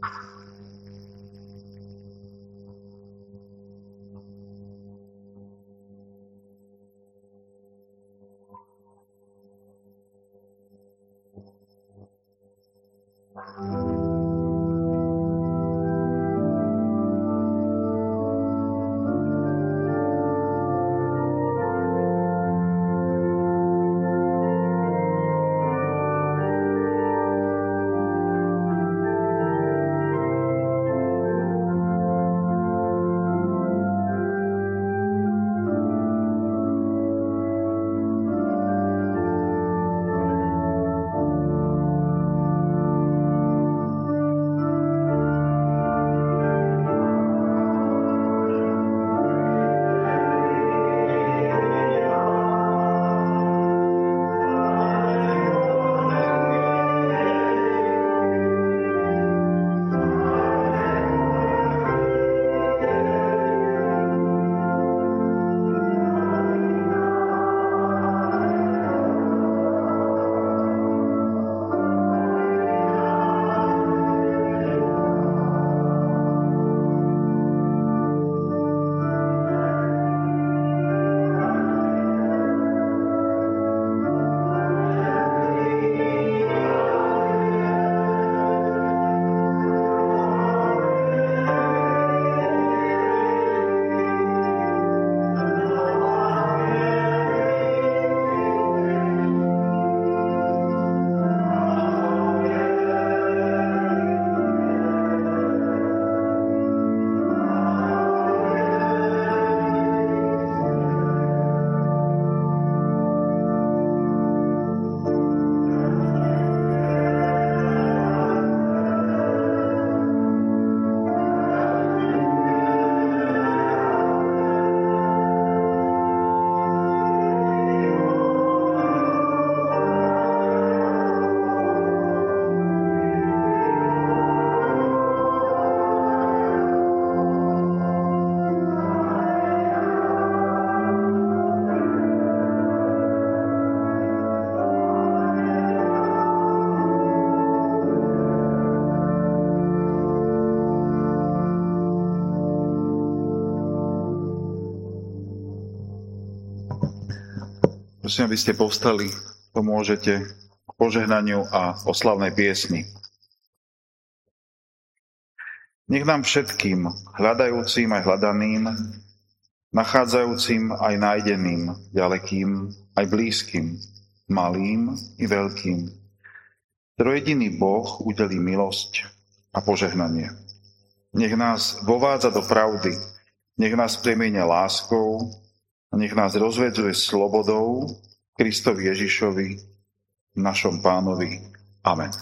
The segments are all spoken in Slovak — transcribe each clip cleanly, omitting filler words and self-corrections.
Prosím, aby ste povstali, pomôžete k požehnaniu a oslavnej piesni. Nech nám všetkým, hľadajúcim aj hľadaným, nachádzajúcim aj nájdeným, ďalekým aj blízkym, malým i veľkým, trojediný Boh udelí milosť a požehnanie. Nech nás vovádza do pravdy, nech nás premieňa láskou, a nech nás rozvedzuje slobodou Kristovi Ježišovi, našom Pánovi. Amen.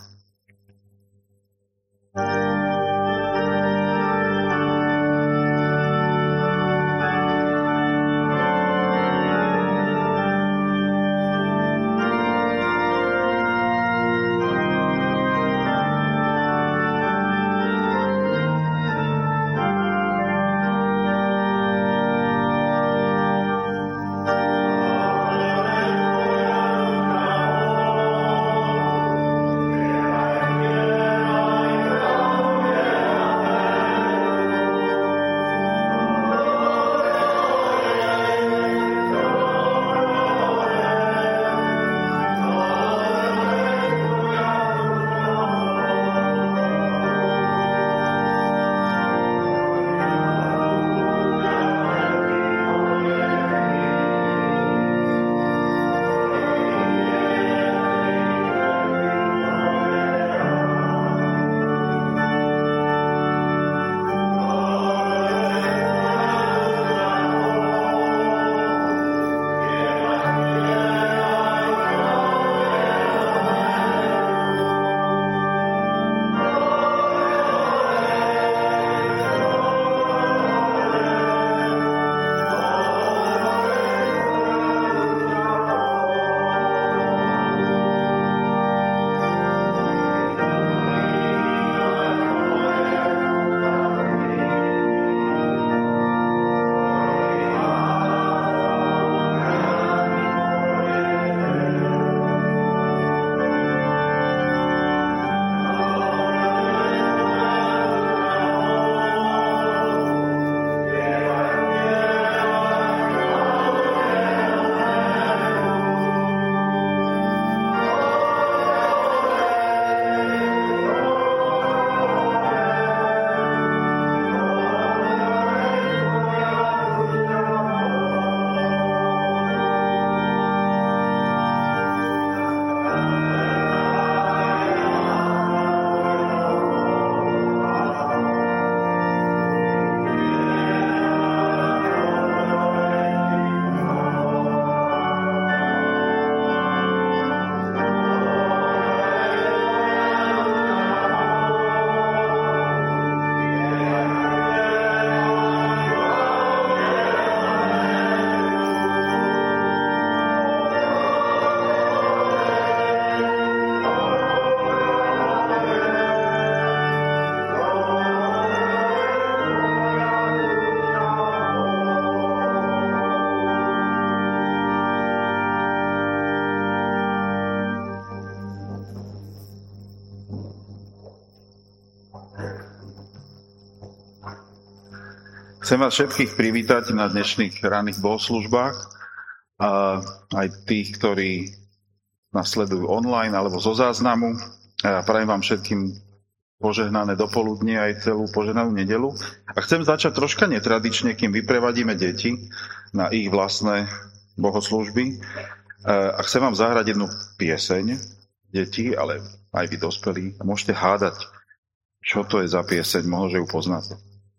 Chcem vás všetkých privítať na dnešných ranných bohoslužbách a aj tých, ktorí nás sledujú online alebo zo záznamu. A prajem vám všetkým požehnané dopoludnie aj celú požehnanú nedeľu. A chcem začať troška netradične, kým vyprevadíme deti na ich vlastné bohoslúžby. A chcem vám zahrať jednu pieseň, deti, ale aj vy dospelí. Môžete hádať, čo to je za pieseň, možno, že ju poznáte.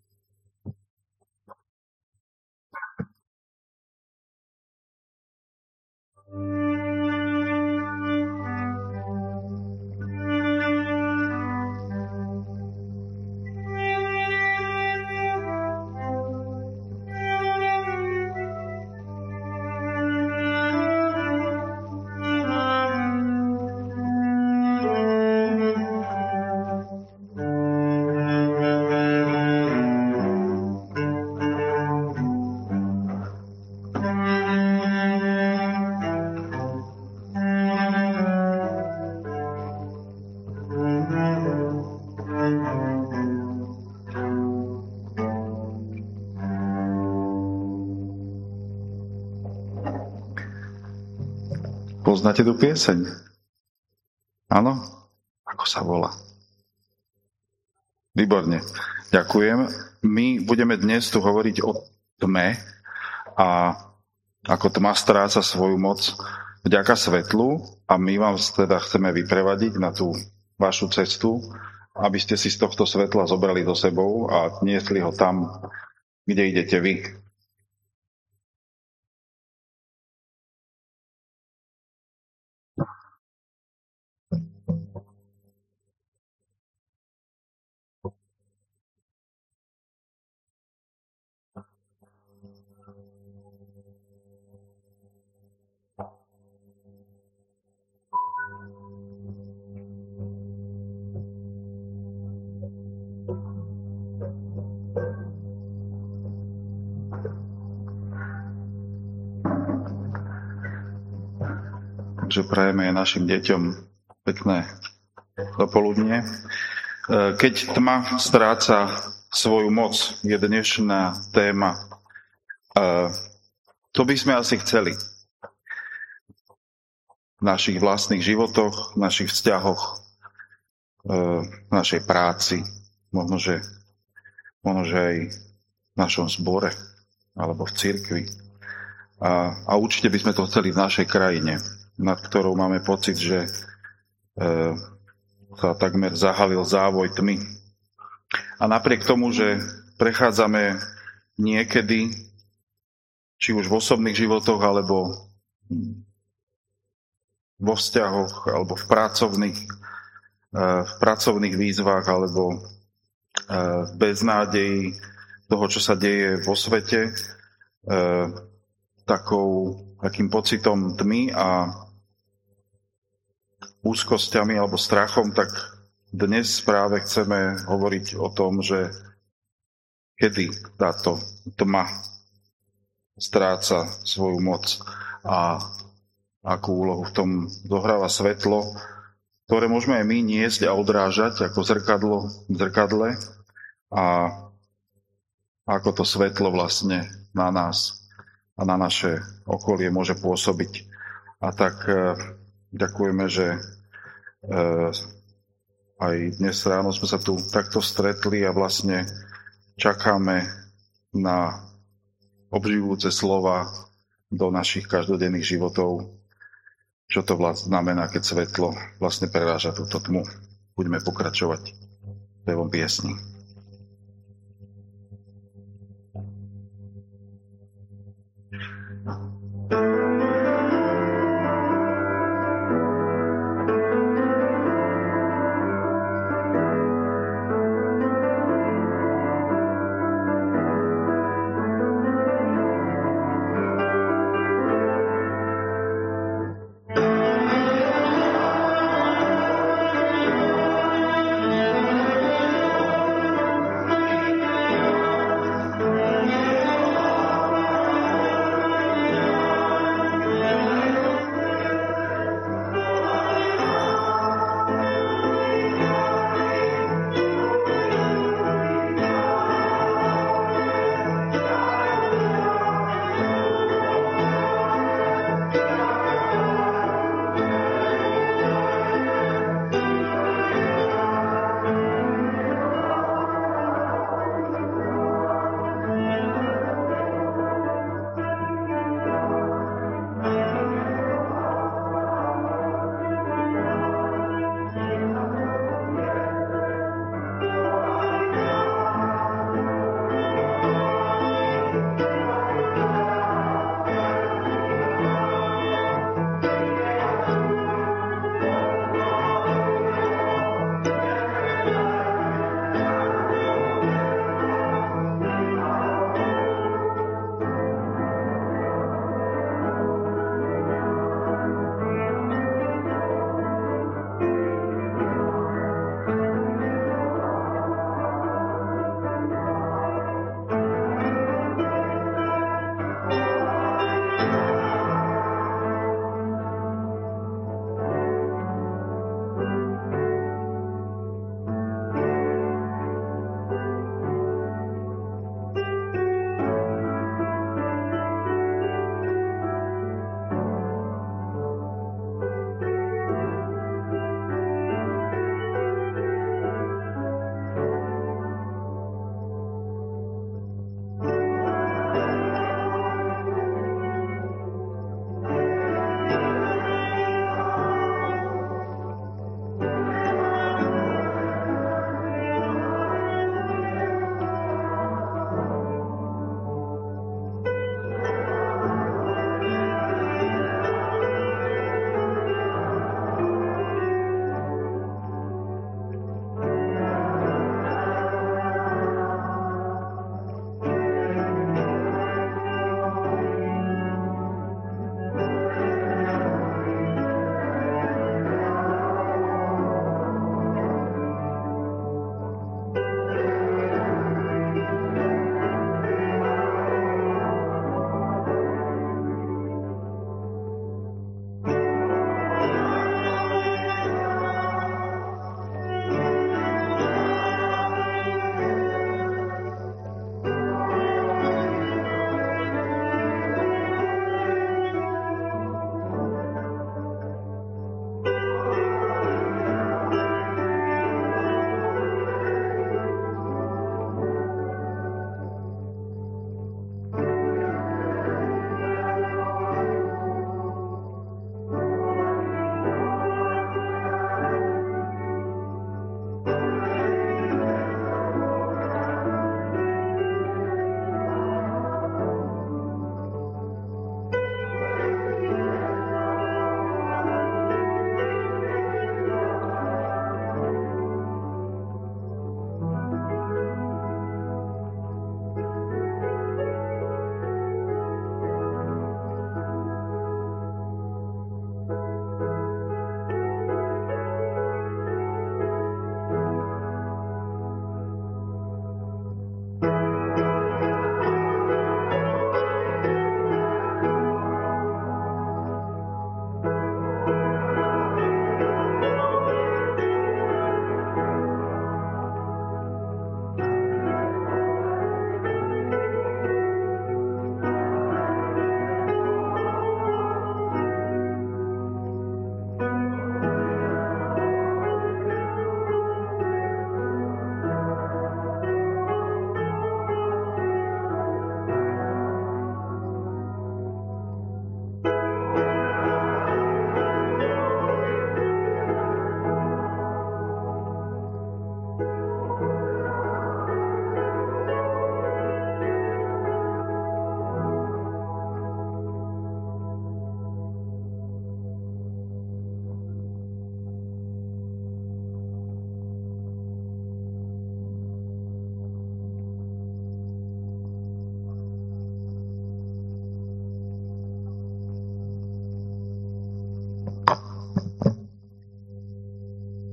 Poznáte tú pieseň? Áno? Ako sa volá? Výborne. Ďakujem. My budeme dnes tu hovoriť o tme a ako tma stráca svoju moc vďaka svetlu a my vám teda chceme vyprevadiť na tú vašu cestu, aby ste si z tohto svetla zobrali do sebou a niesli ho tam, kde idete vy. Takže prajeme aj našim deťom pekné dopoludnie. Keď tma stráca svoju moc, je dnešná téma. To by sme asi chceli v našich vlastných životoch, v našich vzťahoch, v našej práci, možno, že aj v našom zbore alebo v cirkvi. A určite by sme to chceli v našej krajine, nad ktorou máme pocit, že sa takmer zahalil závoj tmy. A napriek tomu, že prechádzame niekedy, či už v osobných životoch, alebo vo vzťahoch, alebo v pracovných výzvach, alebo v beznádeji toho, čo sa deje vo svete, takým pocitom tmy a úzkosťami alebo strachom, tak dnes práve chceme hovoriť o tom, že kedy táto tma stráca svoju moc a akú úlohu v tom zohráva svetlo, ktoré môžeme aj my niesť a odrážať ako zrkadle a ako to svetlo vlastne na nás a na naše okolie môže pôsobiť. A tak ďakujeme, že aj dnes ráno sme sa tu takto stretli a vlastne čakáme na obživujúce slova do našich každodenných životov, čo to vlastne znamená, keď svetlo vlastne preráža túto tmu. Budeme pokračovať pevom piesni.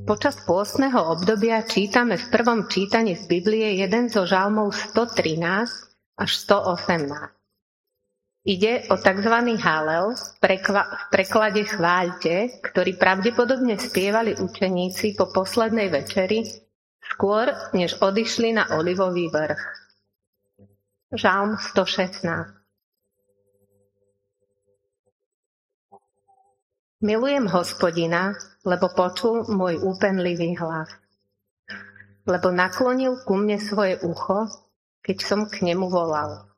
Počas pôstneho obdobia čítame v prvom čítaní z Biblie jeden zo žalmov 113 až 118. Ide o tzv. Halel, v preklade chváľte, ktorý pravdepodobne spievali učeníci po poslednej večeri, skôr než odišli na Olivový vrch. Žalm 116. Milujem Hospodina, lebo počul môj úpenlivý hlas. Lebo naklonil ku mne svoje ucho, keď som k nemu volal.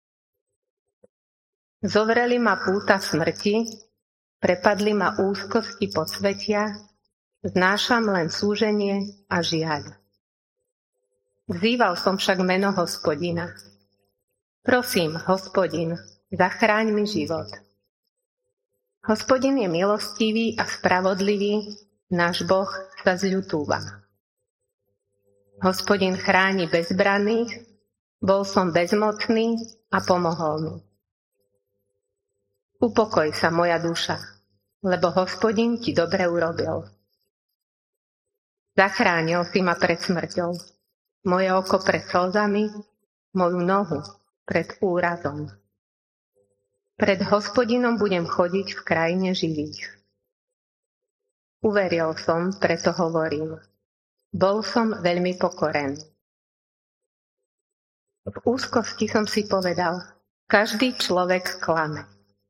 Zovreli ma púta smrti, prepadli ma úzkosti podsvetia, znášam len súženie a žiaľ. Vzýval som však meno Hospodina. Prosím, Hospodin, zachráň mi život. Hospodin je milostivý a spravodlivý, náš Boh sa zľutúva. Hospodin chráni bezbranných, bol som bezmocný a pomohol mi. Upokoj sa, moja duša, lebo Hospodin ti dobre urobil. Zachránil si ma pred smrťou, moje oko pred slzami, moju nohu pred úrazom. Pred Hospodinom budem chodiť v krajine živých. Uveril som, preto hovorím. Bol som veľmi pokorený. V úzkosti som si povedal, každý človek klame.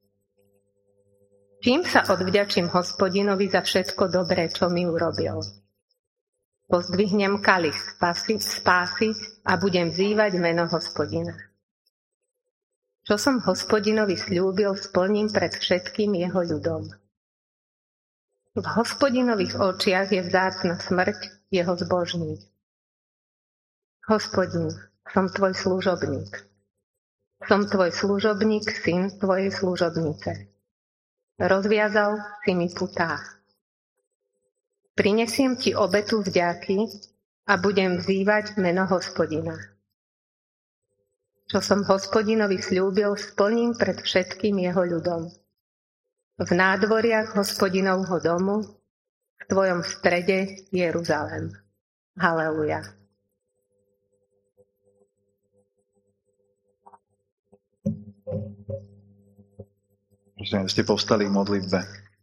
Čím sa odvďačím Hospodinovi za všetko dobré, čo mi urobil? Pozdvihnem kalich spásy a budem vzývať meno Hospodina. Čo som Hospodinovi sľúbil, splním pred všetkým jeho ľudom. V Hospodinových očiach je vzácna smrť jeho zbožných. Hospodin, som tvoj služobník. Som tvoj služobník, syn tvojej služobnice. Rozviazal si mi putá. Prinesiem ti obetu vďaky a budem vzývať meno Hospodina. Čo som Hospodinovi sľúbil, splním pred všetkým jeho ľudom. V nádvoriach Hospodinovho domu, v tvojom strede Jeruzalém. Haleluja. Prosím, ste povstali v modlitbe.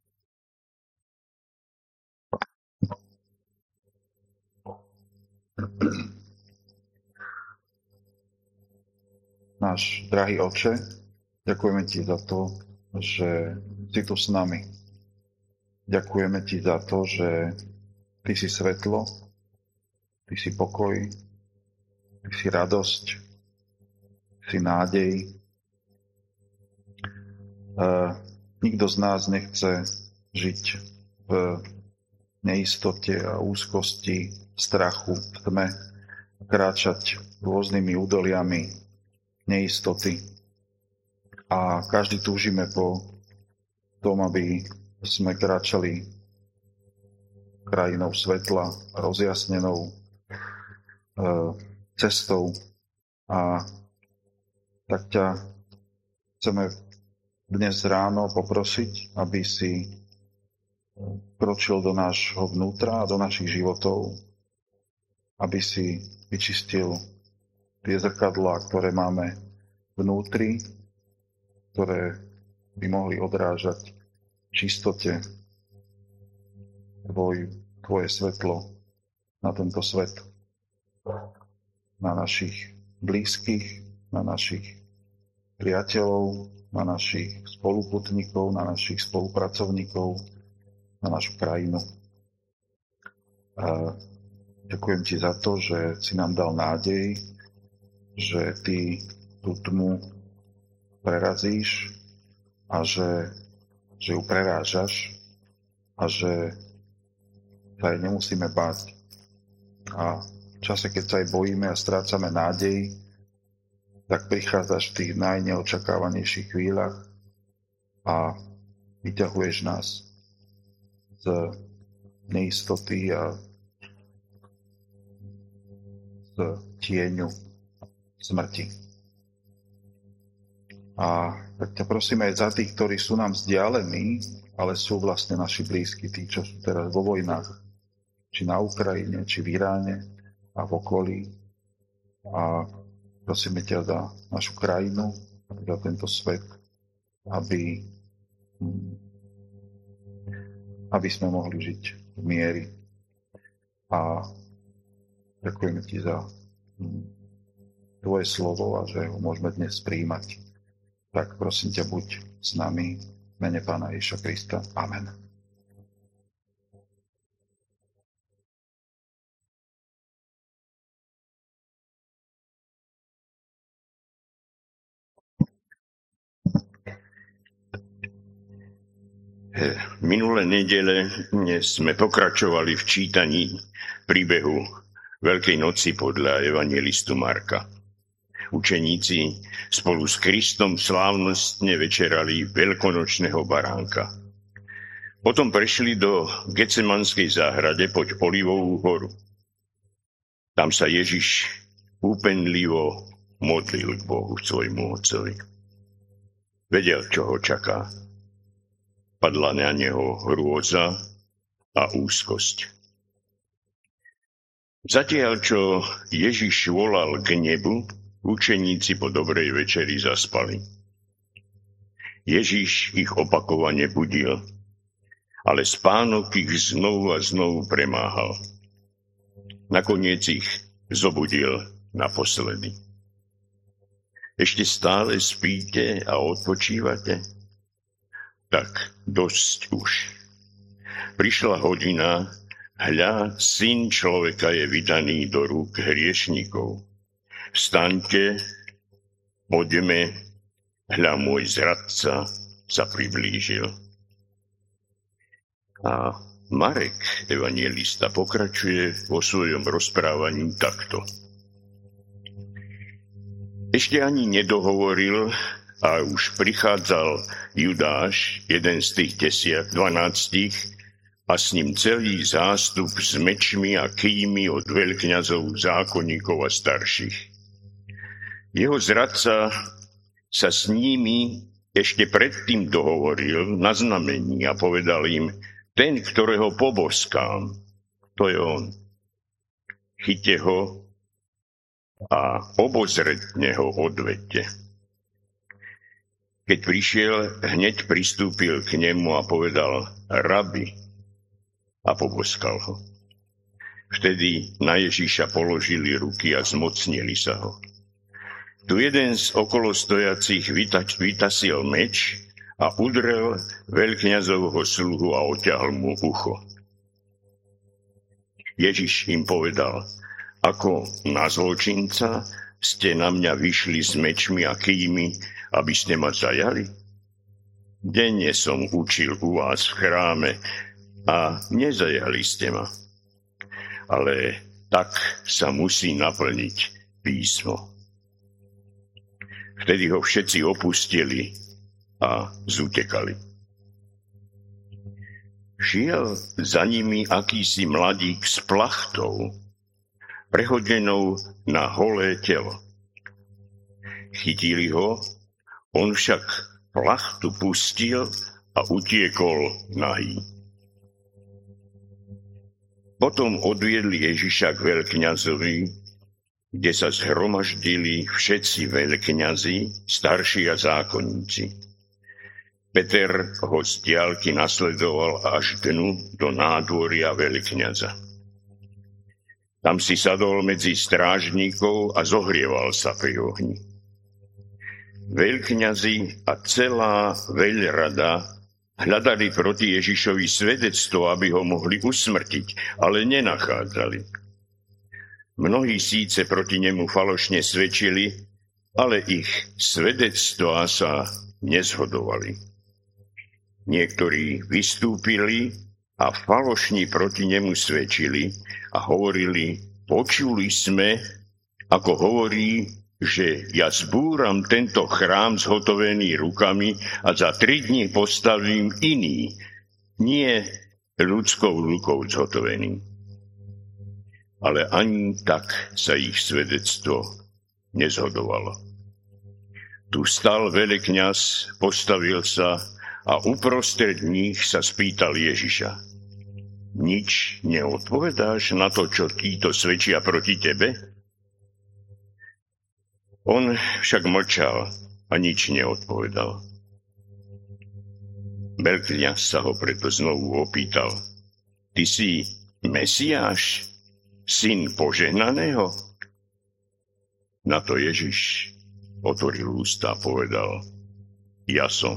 Náš drahý Otče, ďakujeme Ti za to, že si tu s nami. Ďakujeme Ti za to, že Ty si svetlo, Ty si pokoj, Ty si radosť, Ty si nádej. Nikto z nás nechce žiť v neistote a úzkosti, strachu, v tme, kráčať rôznymi údoliami neistoty. A každý túžime po tom, aby sme kráčali krajinou svetla, rozjasnenou cestou. A tak ťa chceme dnes ráno poprosiť, aby si kročil do nášho vnútra a do našich životov, aby si vyčistil tie zrkadlá, ktoré máme vnútri, ktoré by mohli odrážať v čistote tvoje svetlo na tento svet, na našich blízkych, na našich priateľov, na našich spoluputníkov, na našich spolupracovníkov, na našu krajinu. A ďakujem Ti za to, že si nám dal nádej, že Ty tú tmu prerazíš a že ju prerážaš a že sa jej nemusíme báť. A v čase, keď sa aj bojíme a strácame nádej, tak prichádzaš v tých najneočakávanejších chvíľach a vyťahuješ nás z neistoty a z tieňu smrti. A tak ťa prosím aj za tých, ktorí sú nám vzdialení, ale sú vlastne naši blízki, tí, čo sú teraz vo vojnách, či na Ukrajine, či v Iráne a v okolí. A prosíme ťa za našu krajinu, za tento svet, aby sme mohli žiť v miery. A ďakujeme ti za tvoje slovo a že ho môžeme dnes prijímať. Tak prosím ťa, buď s nami v mene Pána Ježiša Krista. Amen. Minulé nedele sme pokračovali v čítaní príbehu Veľkej noci podľa evangelistu Marka. Učeníci spolu s Kristom slávnostne večerali veľkonočného baránka. Potom prešli do Getsemanskej záhrade pod Olivovú horu. Tam sa Ježiš úpenlivo modlil k Bohu, svojmu otcovi. Vedel, čo ho čaká. Padla na neho hrôza a úzkosť. Zatiaľ, čo Ježiš volal k nebu, učeníci po dobrej večeri zaspali. Ježiš ich opakovane budil, ale spánok ich znovu a znovu premáhal. Nakoniec ich zobudil naposledy. Ešte stále spíte a odpočívate? Tak dosť už. Prišla hodina, hľa, Syn človeka je vydaný do rúk hriešnikov. Vstaňte, poďme, hľa, môj zradca sa priblížil. A Marek, evanjelista, pokračuje vo svojom rozprávaní takto. Ešte ani nedohovoril, a už prichádzal Judáš, jeden z tých 12, a s ním celý zástup s mečmi a kýjmi od veľkňazov, zákonníkov a starších. Jeho zradca sa s nimi ešte predtým dohovoril na znamení a povedal im, ten, ktorého poboskám, to je on. Chyťte ho a obozretne ho odvedte. Keď prišiel, hneď pristúpil k nemu a povedal, rabi, a poboskal ho. Vtedy na Ježiša položili ruky a zmocnili sa ho. Tu jeden z okolo stojacich vytasil meč a udrel veľkňazovho sluhu a oťahol mu ucho. Ježiš im povedal, ako na zločinca ste na mňa vyšli s mečmi a kýjmi, aby ste ma zajali? Denne som učil u vás v chráme a nezajali ste ma. Ale tak sa musí naplniť písmo. Vtedy ho všetci opustili a zutekali. Šiel za nimi akýsi mladík s plachtou, prehodenou na holé telo. Chytili ho, on však plachtu pustil a utiekol nahý. Potom odviedli Ježiša k veľkňazovi, kde sa zhromaždili všetci veľkňazi, starší a zákonníci. Peter ho z diaľky nasledoval až dnu do nádvoria veľkňaza. Tam si sadol medzi strážnikov a zohrieval sa pri ohni. Veľkňazi a celá veľrada hľadali proti Ježišovi svedectvo, aby ho mohli usmrtiť, ale nenachádzali. Mnohí síce proti nemu falošne svedčili, ale ich svedectvá sa nezhodovali. Niektorí vystúpili a falošne proti nemu svedčili a hovorili, počuli sme, ako hovorí, že ja zbúram tento chrám zhotovený rukami a za 3 dní postavím iný, nie ľudskou rukou zhotovený. Ale ani tak sa ich svedectvo nezhodovalo. Tu stal nič neodpovedáš na to, čo títo svedčia proti tebe? On však mlčal a nič neodpovedal. Veľkňaz sa ho preto znovu opýtal. Ty si Mesiáš, syn požehnaného? Na to Ježiš otvoril ústa a povedal, ja som.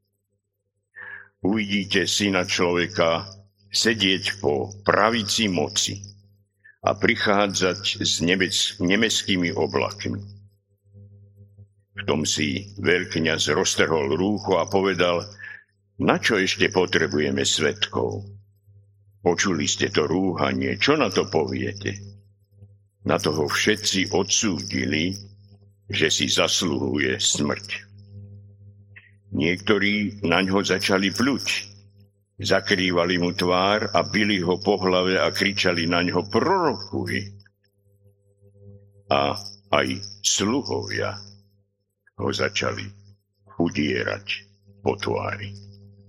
Uvidíte syna človeka sedieť po pravici moci a prichádzať s nebeskými oblakmi. V tom si veľkňaz roztrhol rúcho a povedal, na čo ešte potrebujeme svedkov? Počuli ste to rúhanie, čo na to poviete? Na toho všetci odsúdili, že si zasluhuje smrť. Niektorí naňho začali pľuť, zakrývali mu tvár a bili ho po hlave a kričali naňho prorokuj. A aj sluhovia ho začali udierať po tvári.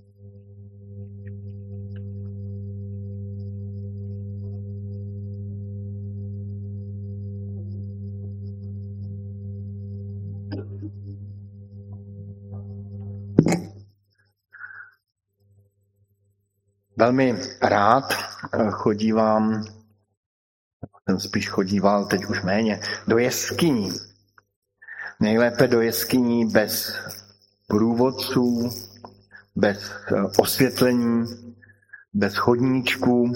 Velmi rád chodívám, jsem spíš chodíval, teď už méně, do jeskyní. Nejlépe do jeskyní bez průvodců, bez osvětlení, bez chodníčků.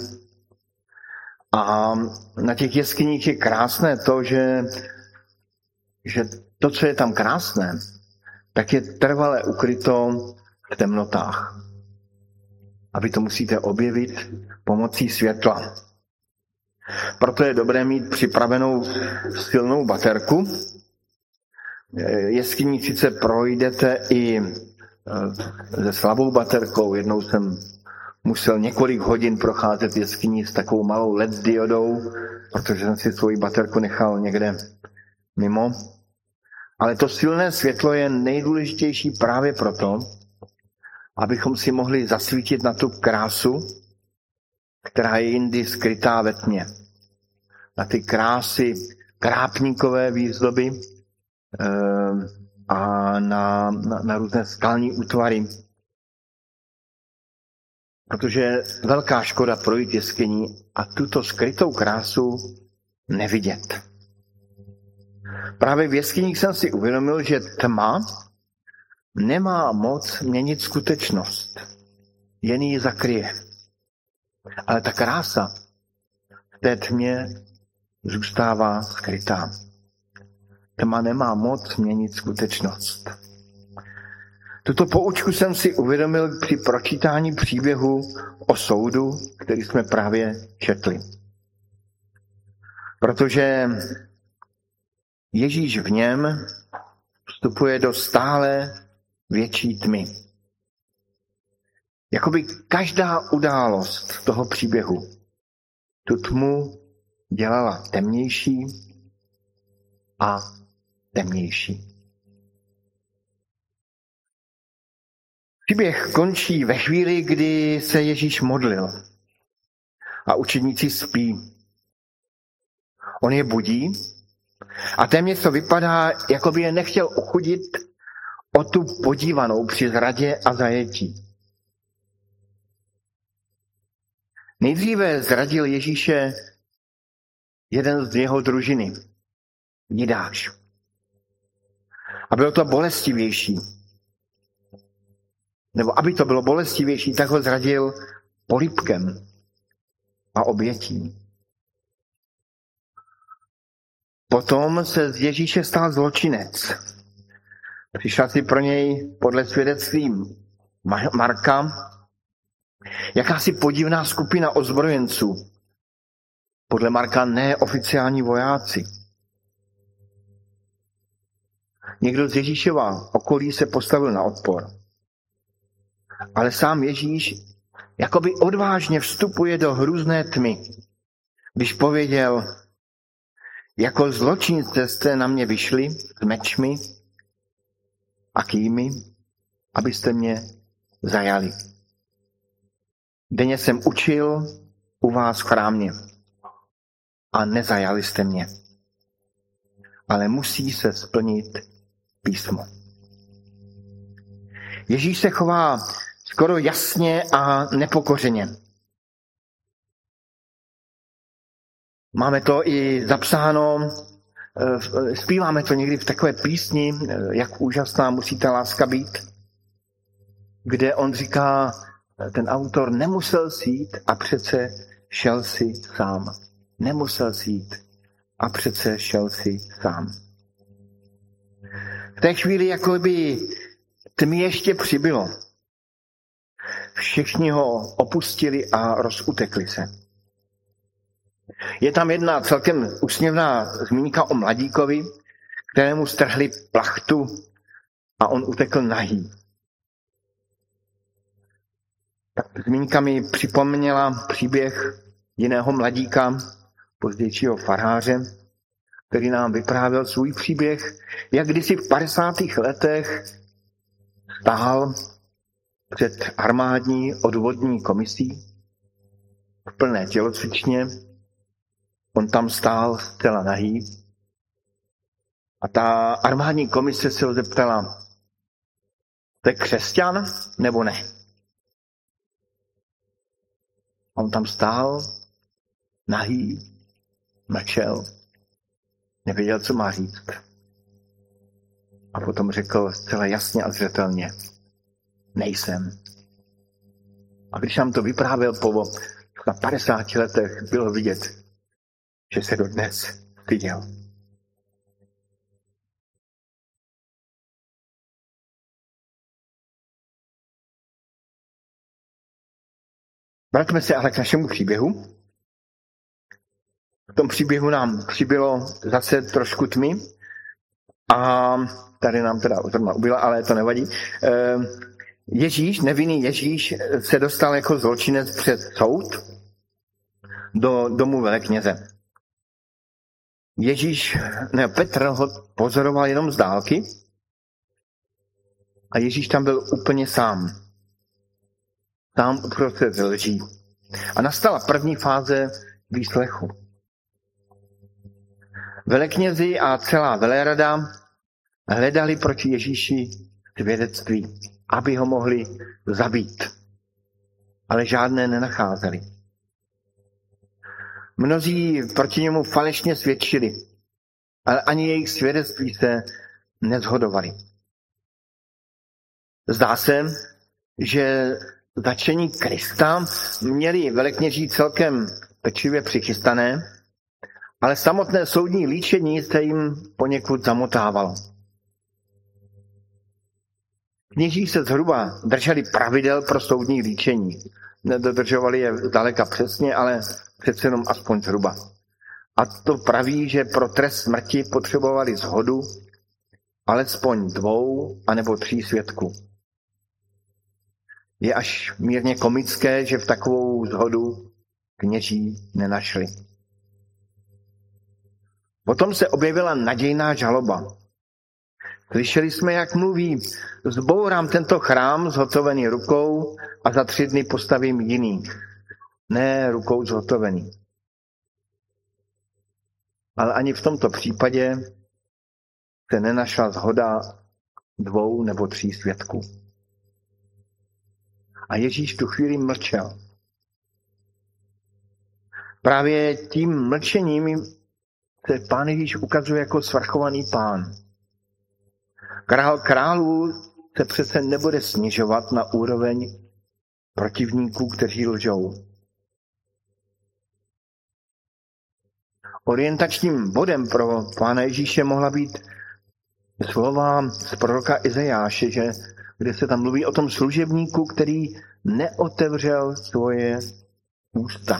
A na těch jeskyních je krásné to, že to, co je tam krásné, tak je trvale ukryto v temnotách. A vy to musíte objevit pomocí světla. Proto je dobré mít připravenou silnou baterku. Jeskyní sice projdete i se slabou baterkou. Jednou jsem musel několik hodin procházet jeskyní s takovou malou LED diodou, protože jsem si svoji baterku nechal někde mimo. Ale to silné světlo je nejdůležitější právě proto, abychom si mohli zasvítit na tu krásu, která je jindy skrytá ve tmě. Na ty krásy krápníkové výzdoby a na různé skalní útvary. Protože je velká škoda projít jeskyní a tuto skrytou krásu nevidět. Právě v jeskyních jsem si uvědomil, že tma nemá moc měnit skutečnost. Jen ji zakryje. Ale ta krása v té tmě zůstává skrytá. Tma nemá moc měnit skutečnost. Tuto poučku jsem si uvědomil při pročítání příběhu o soudu, který jsme právě četli. Protože Ježíš v něm vstupuje do stále větší tmy. Jakoby každá událost toho příběhu tu tmu dělala temnější a temnější. Příběh končí ve chvíli, kdy se Ježíš modlil a učedníci spí. On je budí a téměř to vypadá, jako by je nechtěl ochudit o tu podívanou při zradě a zajetí. Nejdříve zradil Ježíše jeden z jeho družiny, Judáš. A bylo to bolestivější. Nebo aby to bylo bolestivější, tak ho zradil polibkem a obětí. Potom se z Ježíše stal zločinec. Přišla si pro něj podle svědectví Marka jakási podivná skupina ozbrojenců. Podle Marka neoficiální vojáci. Někdo z Ježíšova okolí se postavil na odpor. Ale sám Ježíš jakoby odvážně vstupuje do hrůzné tmy, když pověděl, jako zločince jste na mě vyšli s mečmi a kýmy, abyste mě zajali. Denně jsem učil u vás v chrámě a nezajali jste mě. Ale musí se splnit písmo. Ježíš se chová skoro jasně a nepokořeně. Máme to i zapsáno, zpíváme to někdy v takové písni, jak úžasná musí ta láska být, kde on říká, ten autor, nemusel jít a přece šel si sám. Nemusel jít a přece šel si sám. V té chvíli jako by tmy ještě přibylo. Všichni ho opustili a rozutekli se. Je tam jedna celkem úsměvná zmínka o mladíkovi, kterému strhli plachtu a on utekl nahý. Tak zmínka mi připomněla příběh jiného mladíka, pozdějšího faráře, který nám vyprávěl svůj příběh, jak kdysi v 50. letech stál před armádní odvodní komisí v plné tělocvičně. On tam stál zcela nahý a ta armádní komise se ho zeptala, jste křesťan nebo ne? On tam stál nahý, mlčel, nevěděl, co má říct. A potom řekl zcela jasně a zřetelně, nejsem. A když nám to vyprávěl po 50 letech, bylo vidět, že se dodnes viděl. Vraťme se ale k našemu příběhu. V tom příběhu nám přibylo zase trošku tmy a tady nám teda zrovna ubyla, ale to nevadí. Ježíš, nevinný Ježíš, se dostal jako zločinec před soud do domu velekněze. Petr ho pozoroval jenom z dálky a Ježíš tam byl úplně sám. Tam uprostřed lží. A nastala první fáze výslechu. Veleknězi a celá velerada hledali proti Ježíši svědectví, aby ho mohli zabít. Ale žádné nenacházeli. Mnozí proti němu falešně svědčili, ale ani jejich svědectví se neshodovali. Zdá se, že zatčení Krista měli velekněží celkem pečlivě přichystané, ale samotné soudní líčení se jim poněkud zamotávalo. Kněží se zhruba drželi pravidel pro soudní líčení. Nedodržovali je zdaleka přesně, ale přece jenom aspoň zhruba. A to praví, že pro trest smrti potřebovali shodu alespoň 2 anebo 3 svědků. Je až mírně komické, že v takovou shodu kněží nenašli. Potom se objevila nadějná žaloba. Slyšeli jsme, jak mluví, zbourám tento chrám zhotovený rukou a za 3 dny postavím jiný, ne rukou zhotovený. Ale ani v tomto případě se nenašla shoda 2 nebo 3 svědků. A Ježíš tu chvíli mlčel. Právě tím mlčením se Pán Ježíš ukazuje jako svrchovaný pán. Král králů se přece nebude snižovat na úroveň protivníků, kteří lžou. Orientačním bodem pro Pána Ježíše mohla být slova z proroka Izajáše, kde se tam mluví o tom služebníku, který neotevřel svoje ústa.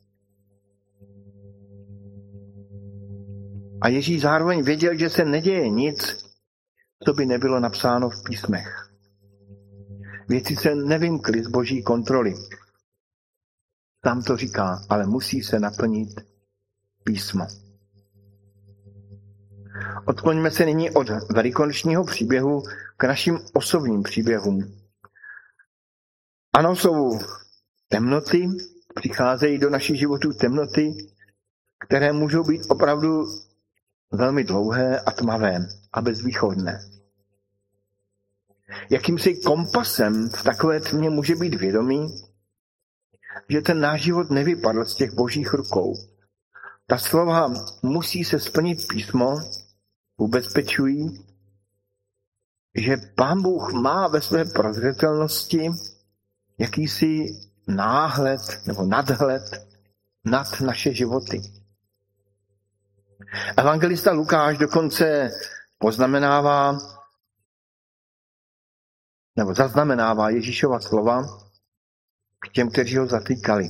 A Ježíš zároveň věděl, že se neděje nic, co by nebylo napsáno v písmech. Věci se nevymkly z boží kontroly. Tam to říká, ale musí se naplnit písmo. Odkloňme se nyní od velikonočního příběhu k našim osobním příběhům. Ano, jsou temnoty, přicházejí do našich životů temnoty, které můžou být opravdu velmi dlouhé a tmavé a bezvýchodné. Jakýmsi kompasem v takové tmě může být vědomí, že ten náš život nevypadl z těch božích rukou. Ta slova musí se splnit písmo, ubezpečují, že Pán Bůh má ve své prozřetelnosti jakýsi náhled nebo nadhled nad naše životy. Evangelista Lukáš dokonce poznamenává nebo zaznamenává Ježíšova slova k těm, kteří ho zatýkali.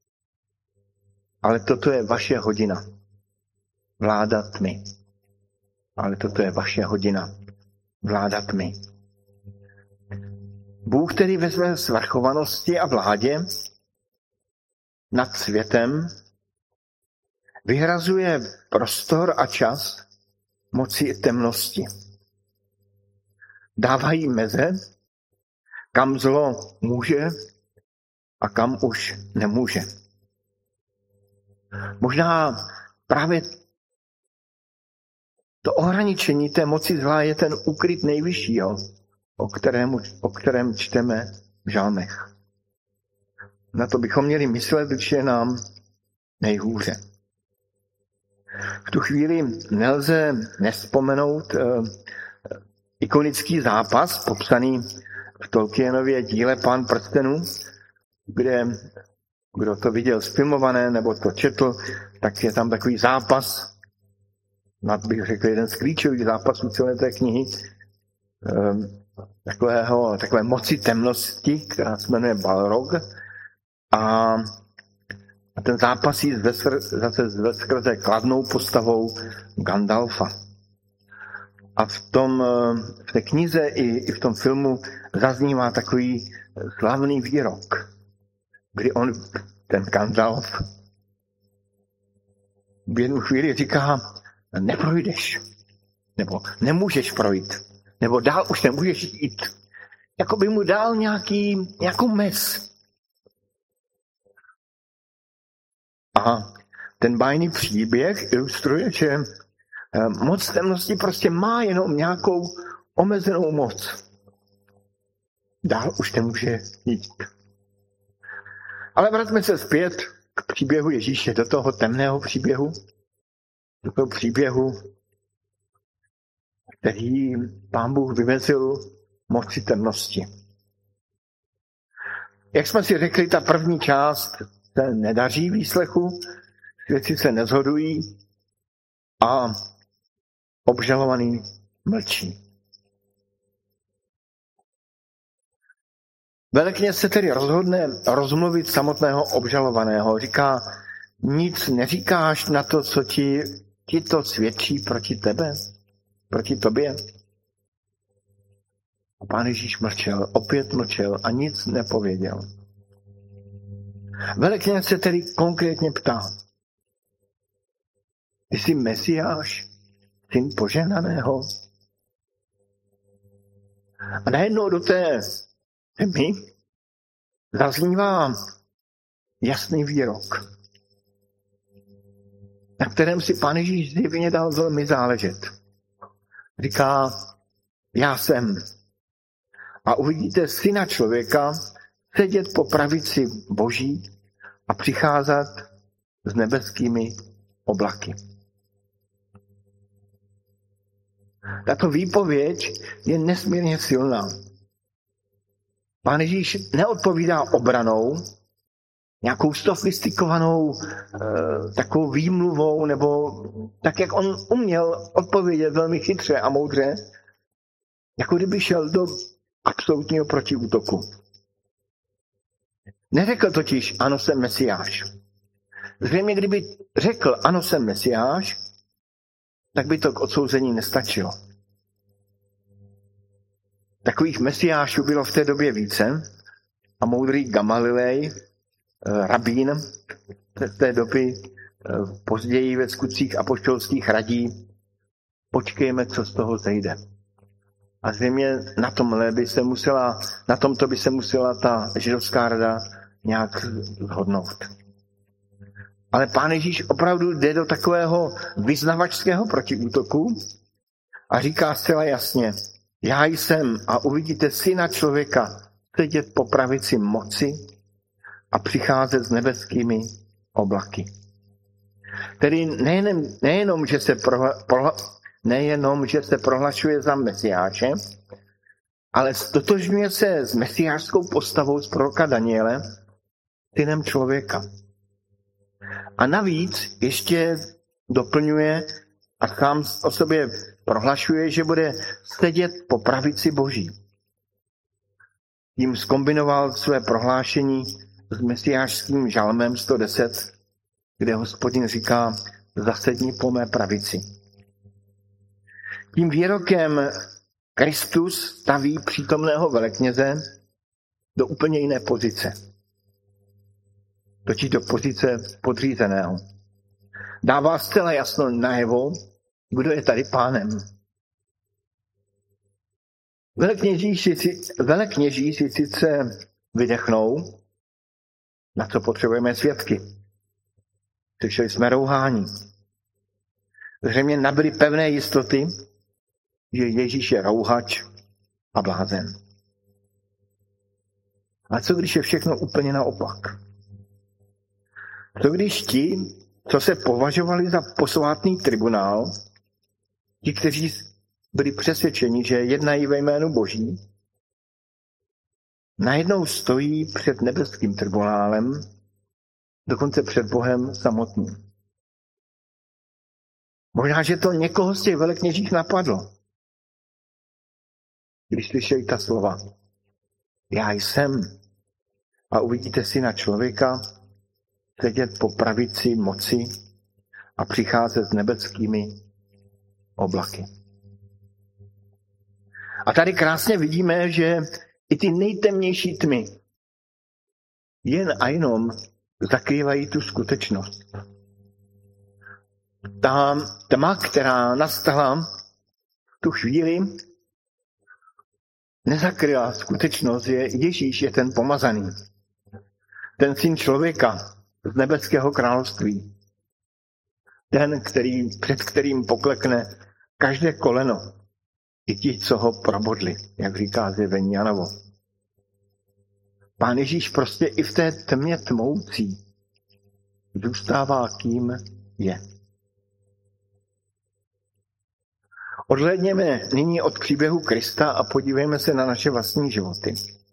Ale toto je vaše hodina. Vláda tmy. Ale toto je vaše hodina. Vláda tmy. Bůh tedy ve své svrchovanosti a vládě nad světem vyhrazuje prostor a čas moci temnosti. Dávají meze, kam zlo může a kam už nemůže. Možná právě to ohraničení té moci zla je ten úkryt nejvyššího, o kterém čteme v žalmech. Na to bychom měli myslet, když je nám nejhůře. V tu chvíli nelze nevzpomenout ikonický zápas, popsaný v Tolkienově díle Pán prstenů, kde, kdo to viděl sfilmované nebo to četl, tak je tam takový zápas, snad bych řekl jeden z klíčových zápasů celé té knihy, takové moci temnosti, která se jmenuje Balrog. A ten zápasí zase skrze kladnou postavou Gandalfa. A v té knize i v tom filmu zaznívá takový slavný výrok, kdy ten Gandalf v jednu chvíli říká, neprojdeš, nebo nemůžeš projít, nebo dál už nemůžeš jít. Jako by mu dal nějakou mez. A ten bájný příběh ilustruje, že moc temnosti prostě má jenom nějakou omezenou moc. Dál už nemůže jít. Ale vraťme se zpět k příběhu Ježíše, do toho temného příběhu, do toho příběhu, který Pán Bůh vymezil moci temnosti. Jak jsme si řekli, ta první část se nedaří výslechu, svědci se neshodují a obžalovaný mlčí. Velekněz se tedy rozhodne rozmluvit samotného obžalovaného. Říká, nic neříkáš na to, co ti to svědčí proti tobě. A Pán Ježíš mlčel, opět mlčel a nic nepověděl. Velekněz se tedy konkrétně ptá, ty jsi Mesiáš, syn požehnaného? A najednou do té tmy zaznívá jasný výrok, na kterém si Pán Ježíš zjevně dal velmi záležet. Říká, já jsem. A uvidíte Syna člověka sedět po pravici Boží a přicházet s nebeskými oblaky. Tato výpověď je nesmírně silná. Pán Ježíš neodpovídá obranou, nějakou sofistikovanou takovou výmluvou, nebo tak, jak on uměl odpovědět velmi chytře a moudře, jako kdyby šel do absolutního protiútoku. Neřekl totiž, ano, jsem Mesiáš. Zřejmě, kdyby řekl, ano, jsem Mesiáš, tak by to k odsouzení nestačilo. Takových Mesiášů bylo v té době více a moudrý Gamalilej, rabín z té doby, později ve skutcích apoštolských radí, počkejme, co z toho zejde. A zřejmě na tomto by se musela ta židovská rada nějak zhodnout. Ale Pán Ježíš opravdu jde do takového vyznavačského protiútoku a říká zcela jasně, já jsem a uvidíte Syna člověka sedět po pravici moci a přicházet s nebeskými oblaky. Tedy nejenom, že se prohlašuje za Mesiáše, ale stotožňuje se s mesiášskou postavou z proroka Daniele, synem člověka. A navíc ještě doplňuje a sám o sobě prohlašuje, že bude sedět po pravici Boží. Tím zkombinoval své prohlášení s mesiášským žalmem 110, kde Hospodin říká, zasedni po mé pravici. Tím výrokem Kristus staví přítomného velekněze do úplně jiné pozice. Totiž do pozice podřízeného. Dává zcela jasno najevo, kdo je tady pánem. Velekněží si sice vydechnou, na co potřebujeme svědky. Slyšeli jsme rouhání. Zřejmě nabyli pevné jistoty, že Ježíš je rouhač a blázen. A co když je všechno úplně naopak? Co když ti, co se považovali za posvátný tribunál, ti, kteří byli přesvědčeni, že jednají ve jménu Boží, najednou stojí před nebeským tribunálem, dokonce před Bohem samotným. Možná, že to někoho z těch velekněžích napadlo, když slyšeli ta slova. Já jsem a uvidíte Syna člověka sedět po pravici moci a přicházet s nebeskými oblaky. A tady krásně vidíme, že i ty nejtemnější tmy jen a jenom zakrývají tu skutečnost. Ta tma, která nastala v tu chvíli, nezakryla skutečnost, že Ježíš je ten pomazaný. Ten syn člověka z nebeského království. Ten, před kterým poklekne každé koleno. I ti, co ho probodli, jak říká zjevení Janovo. Pán Ježíš prostě i v té tmě tmoucí zůstává, kým je. Odhlédněme nyní od příběhu Krista a podívejme se na naše vlastní životy.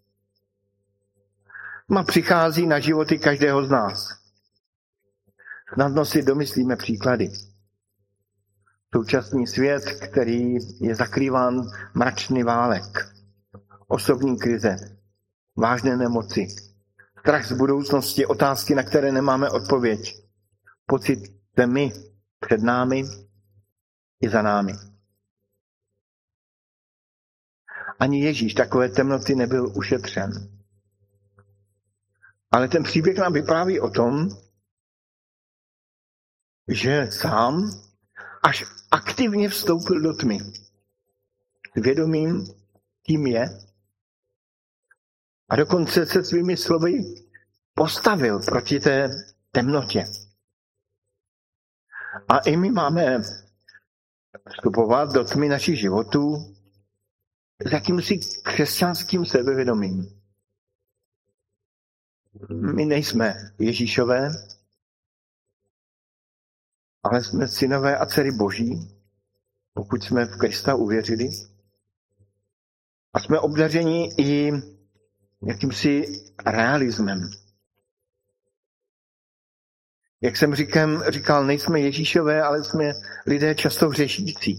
Tma přichází na životy každého z nás. Snadno si domyslíme příklady. Současný svět, který je zakrýván mračný válek, osobní krize, vážné nemoci, strach z budoucnosti, otázky, na které nemáme odpověď, pocit tmy před námi i za námi. Ani Ježíš takové temnoty nebyl ušetřen. Ale ten příběh nám vypráví o tom, že sám až aktivně vstoupil do tmy. Vědomím, kým je. A dokonce se svými slovy postavil proti té temnotě. A i my máme vstupovat do tmy našich životů s jakýmsi křesťanským sebevědomím. My nejsme Ježíšové, ale jsme synové a dcery Boží, pokud jsme v Krista uvěřili. A jsme obdařeni i jakýmsi realismem. Jak jsem říkal, nejsme Ježíšové, ale jsme lidé často hřešící.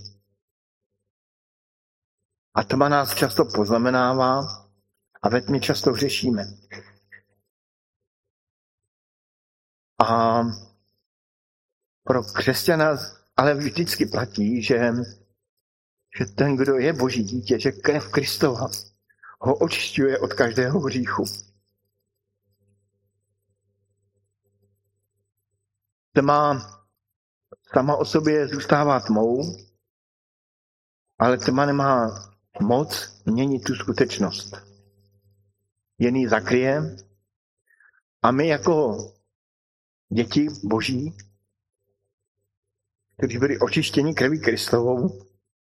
A tma nás často poznamenává a ve tmě často hřešíme. A pro křesťana ale vždycky platí, že ten, kdo je Boží dítě, že krev Kristova ho očišťuje od každého hříchu. Tma sama o sobě zůstává tmou, ale tma nemá moc měnit tu skutečnost. Jen ji zakryje A my jako děti Boží, kteří byli očištěni krví Kristovou,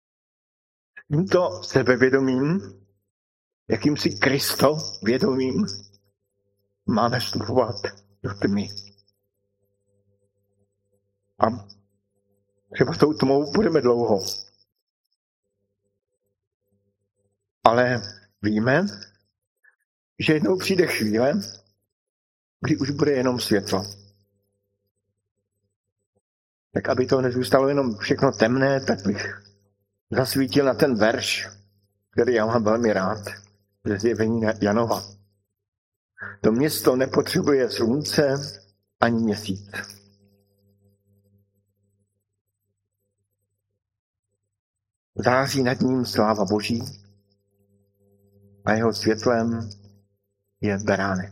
tímto sebevědomím, jakýmsi Kristo vědomím, máme vstupovat do tmy. A třeba s tou tmou budeme dlouho. Ale víme, že jednou přijde chvíle, kdy už bude jenom světlo. Tak aby to nezůstalo jenom všechno temné, tak bych zasvítil na ten verš, který já mám velmi rád, ze Zjevení Janova. To město nepotřebuje slunce ani měsíc. Září nad ním sláva Boží a jeho světlem je beránek.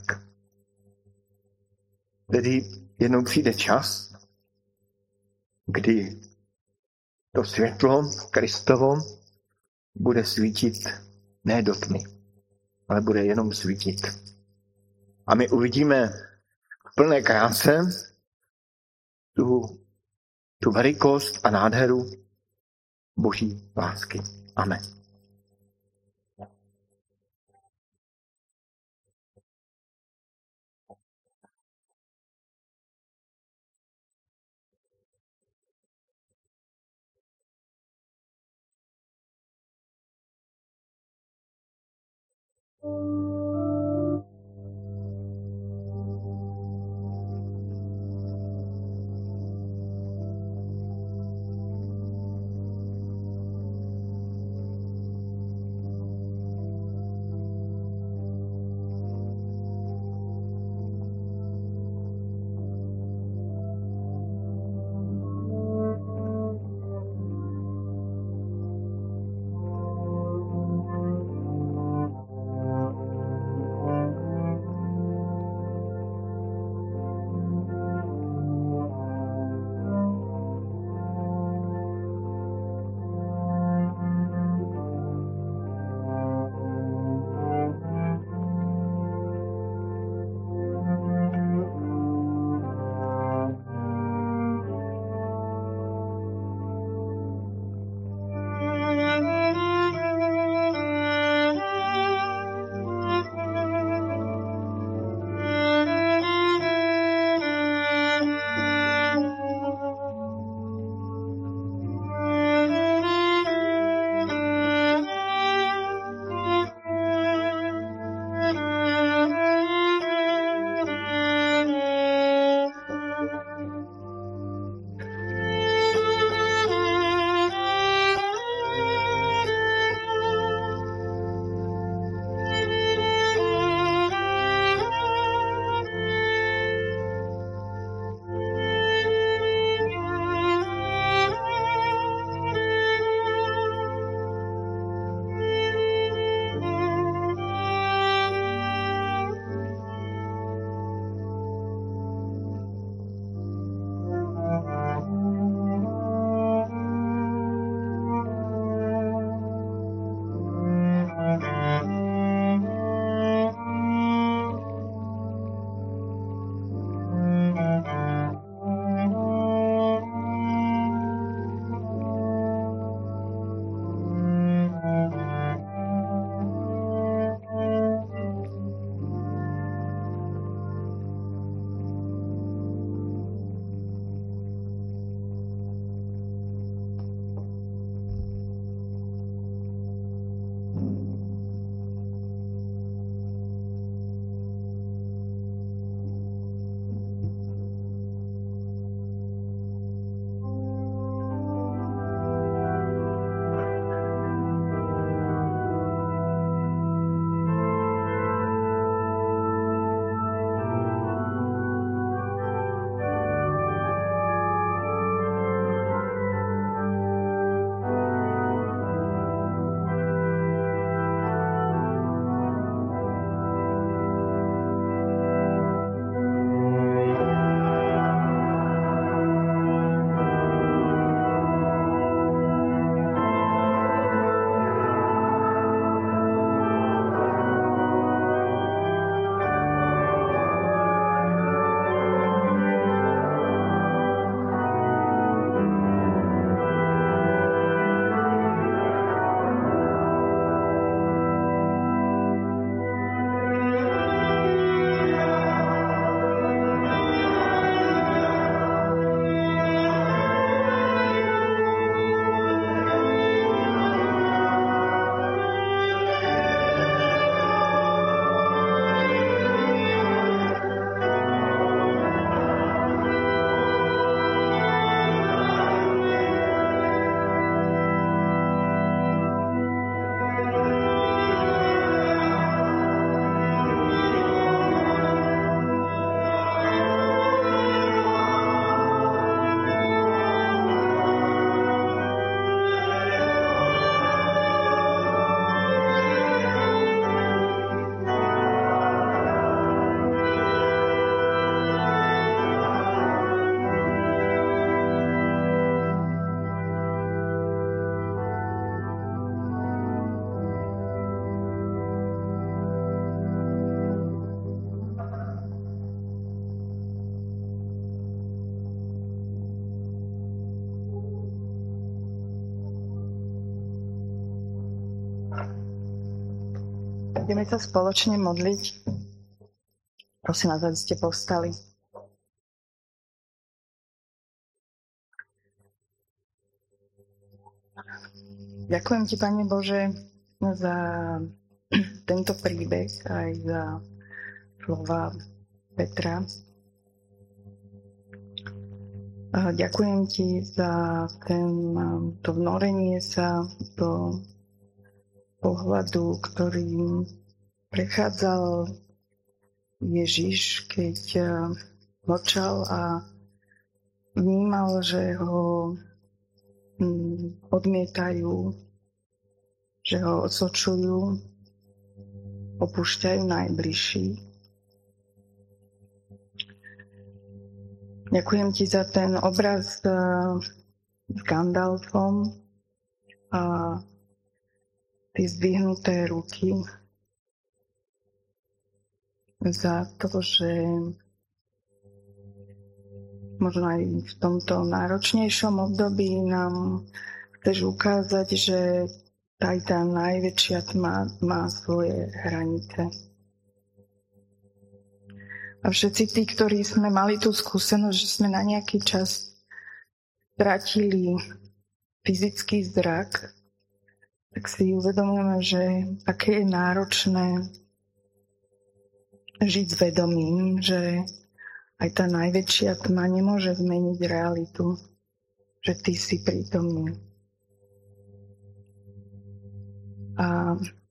Tedy jednou přijde čas, kdy to světlo Kristovo bude svítit ne do tmy, ale bude jenom svítit. A my uvidíme v plné kráse tu velikost a nádheru Boží lásky. Amen. Budeme sa spoločne modliť. Prosím vás, aby ste povstali. Ďakujem ti, Pane Bože, za tento príbeh, aj za slova Petra. Ďakujem ti za to vnorenie sa do pohľadu, ktorým prechádzal Ježiš, keď mlčal a vnímal, že ho odmietajú, že ho osočujú, opúšťajú najbližší. Ďakujem ti za ten obraz s Gandalfom a tie zdvihnuté ruky, za to, že možno aj v tomto náročnejšom období nám chceš ukázať, že aj tá najväčšia tma má svoje hranice. A všetci tí, ktorí sme mali tú skúsenosť, že sme na nejaký čas stratili fyzický zrak, tak si uvedomujeme, že aké je náročné žiť s vedomím, že aj tá najväčšia tma nemôže zmeniť realitu, že ty si prítomný. A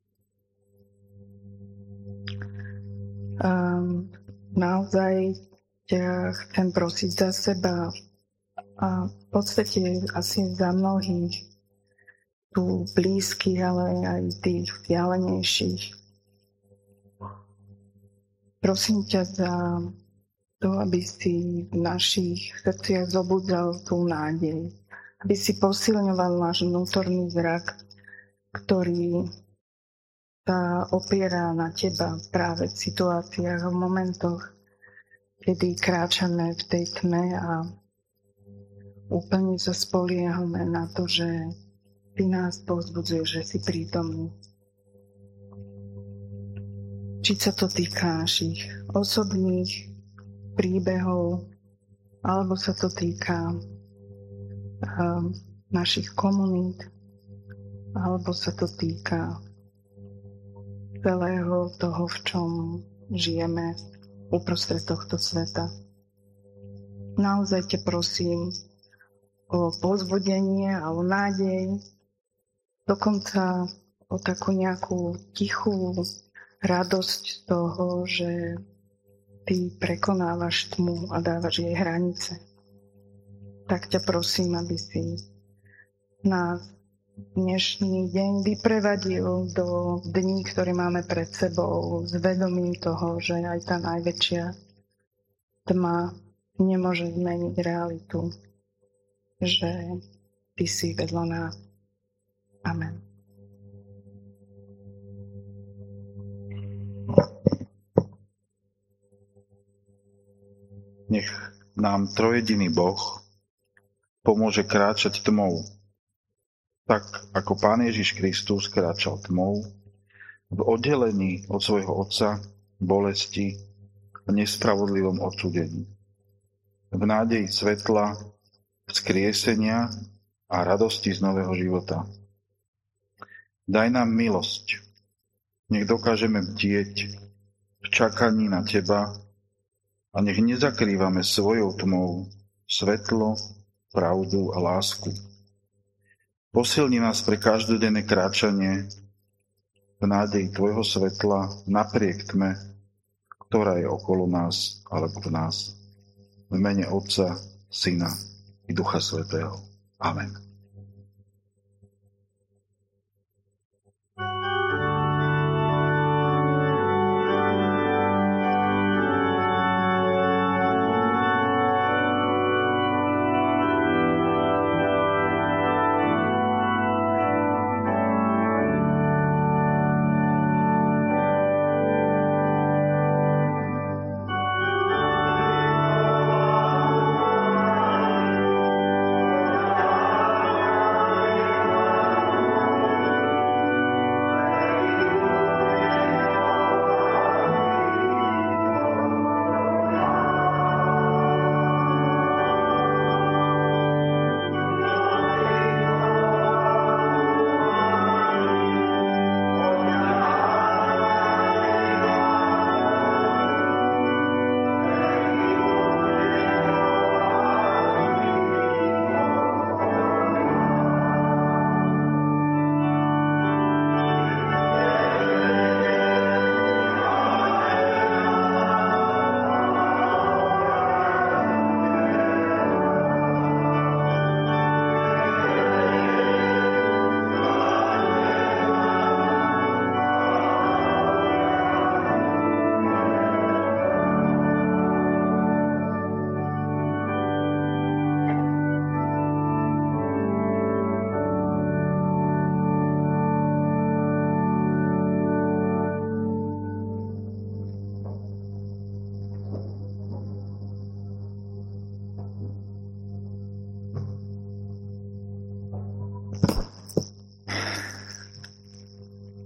naozaj ťa chcem prosiť za seba a v podstate asi za mnohých tu blízkych, ale aj tých vzdialenejších. Prosím ťa za to, aby si v našich srdciach zobudzal tú nádej, aby si posilňoval náš vnútorný zrak, ktorý sa opiera na teba práve v situáciách a v momentoch, kedy kráčame v tej tme a úplne sa spoliehame na to, že ty nás povzbudzuješ, že si prítomný. Či sa to týka našich osobných príbehov, alebo sa to týka našich komunít, alebo sa to týka celého toho, v čom žijeme uprostred tohto sveta. Naozaj ťa prosím o povzbudenie a o nádej, dokonca o takú nejakú tichú radosť z toho, že ty prekonávaš tmu a dávaš jej hranice. Tak ťa prosím, aby si nás dnešný deň vyprevadil do dní, ktoré máme pred sebou, s vedomím toho, že aj tá najväčšia tma nemôže zmeniť realitu, že ty si vedľa nás. Amen. Nech nám trojediný Boh pomôže kráčať tmou, tak ako Pán Ježiš Kristus kráčal tmou, v oddelení od svojho Otca, bolesti a nespravodlivom odsúdení. V nádeji svetla, vzkriesenia a radosti z nového života. Daj nám milosť, nech dokážeme bdieť v čakaní na Teba a nech nezakrývame svojou tmou svetlo, pravdu a lásku. Posilni nás pre každodenné kráčanie v nádeji Tvojho svetla napriek tme, ktorá je okolo nás alebo v nás. V mene Otca, Syna i Ducha Svätého. Amen.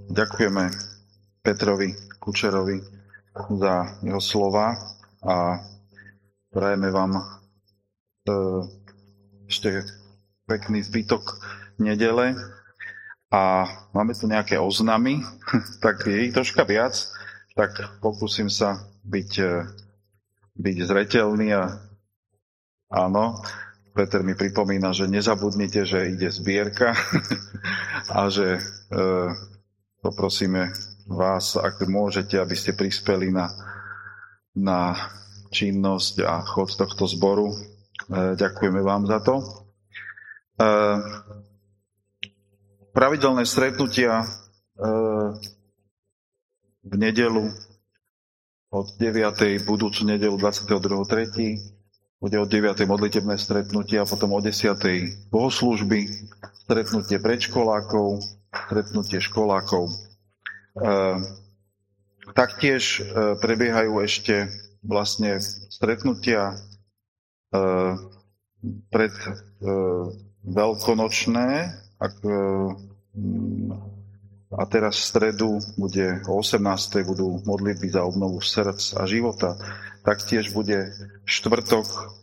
ďakujeme Petrovi Kučerovi za jeho slova a prajeme vám ešte pekný zbytok nedele. A máme tu nejaké oznamy, tak je ich troška viac, tak pokúsim sa byť zreteľný a áno, Peter mi pripomína, že nezabudnite, že ide zbierka a že poprosíme vás, ak môžete, aby ste prispeli na činnosť a chod tohto zboru. Ďakujeme vám za to. Pravidelné stretnutia v nedeľu od 9. budúcu nedeľu 22.3. bude od 9. modlitebné stretnutie a potom o 10. bohoslúžby, stretnutie predškolákov, stretnutie školákov. Taktiež prebiehajú ešte vlastne stretnutia pred veľkonočné, a teraz v stredu bude o 18. budú modlitby za obnovu srdc a života. Taktiež bude štvrtok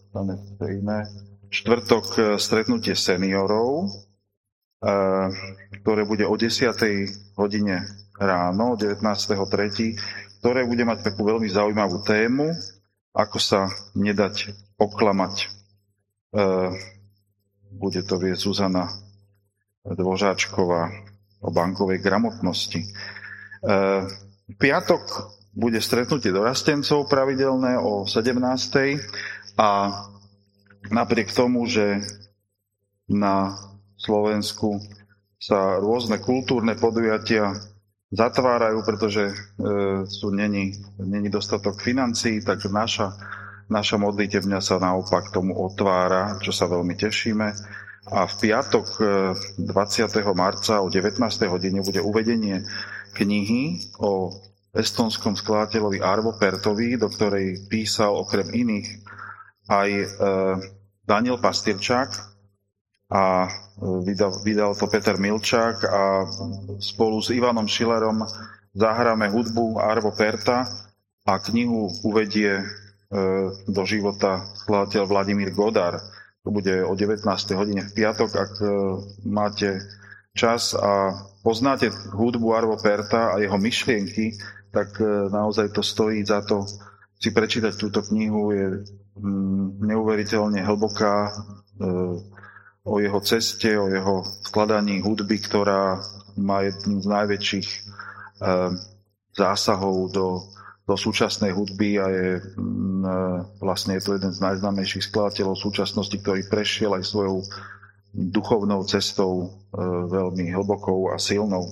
stretnutie seniorov, ktoré bude o 10. hodine ráno, 19.3., ktoré bude mať takú veľmi zaujímavú tému, ako sa nedať oklamať. Bude to viesť Zuzana Dvožáčková o bankovej gramotnosti. V piatok bude stretnutie dorastencov pravidelné o 17. A napriek tomu, že na Slovensku sa rôzne kultúrne podujatia zatvárajú, pretože není dostatok financií, tak naša modlitebňa sa naopak tomu otvára, čo sa veľmi tešíme. A v piatok 20. marca o 19. hodine bude uvedenie knihy o estonskom skladateľovi Arvo Pertovi, do ktorej písal okrem iných aj Daniel Pastierčák a vydal to Peter Milčák a spolu s Ivanom Schillerom zahráme hudbu Arvo Perta a knihu uvedie do života skladateľ Vladimír Godar. To bude o 19. hodine v piatok. Ak máte čas a poznáte hudbu Arvo Perta a jeho myšlienky, tak naozaj to stojí za to si prečítať túto knihu. Je neuveriteľne hlboká o jeho ceste, o jeho skladaní hudby, ktorá má jednu z najväčších zásahov do súčasnej hudby a vlastne je to jeden z najznámejších skladateľov súčasnosti, ktorý prešiel aj svojou duchovnou cestou veľmi hlbokou a silnou.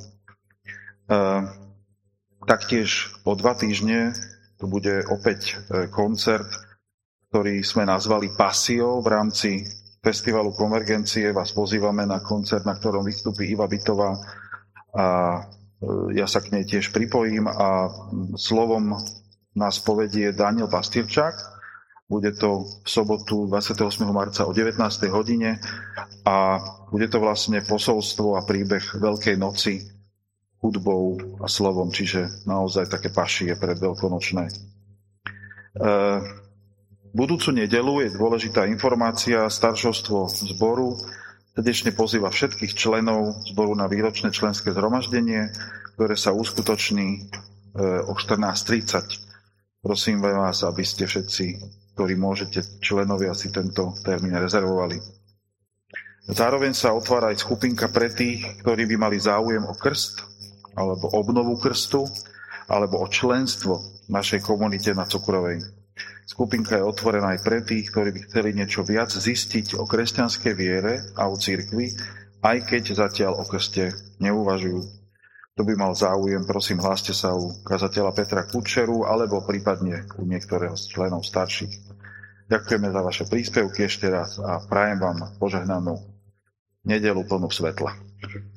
Taktiež o 2 týždne tu bude opäť koncert, ktorý sme nazvali Pasio. V rámci festivalu Konvergencie vás pozývame na koncert, na ktorom vystúpi Iva Bitová a ja sa k nej tiež pripojím a slovom nás povedie Daniel Pastierčák. Bude to v sobotu 28. marca o 19. hodine a bude to vlastne posolstvo a príbeh Veľkej noci hudbou a slovom, čiže naozaj také pašie pred veľkonočné. Budúcu nedeľu je dôležitá informácia. Staršovstvo zboru srdečne pozýva všetkých členov zboru na výročné členské zhromaždenie, ktoré sa uskutoční o 14:30. Prosím vás, aby ste všetci, ktorí môžete, členovia, si tento termín rezervovali. Zároveň sa otvára aj skupinka pre tých, ktorí by mali záujem o krst, alebo obnovu krstu, alebo o členstvo v našej komunite na Cukurovej. Skupinka je otvorená aj pre tých, ktorí by chceli niečo viac zistiť o kresťanskej viere a o cirkvi, aj keď zatiaľ o krste neuvažujú. Kto by mal záujem, prosím, hláste sa u kazateľa Petra Kučeru alebo prípadne u niektorého z členov starších. Ďakujeme za vaše príspevky ešte raz a prajem vám požehnanú nedeľu plnú svetla.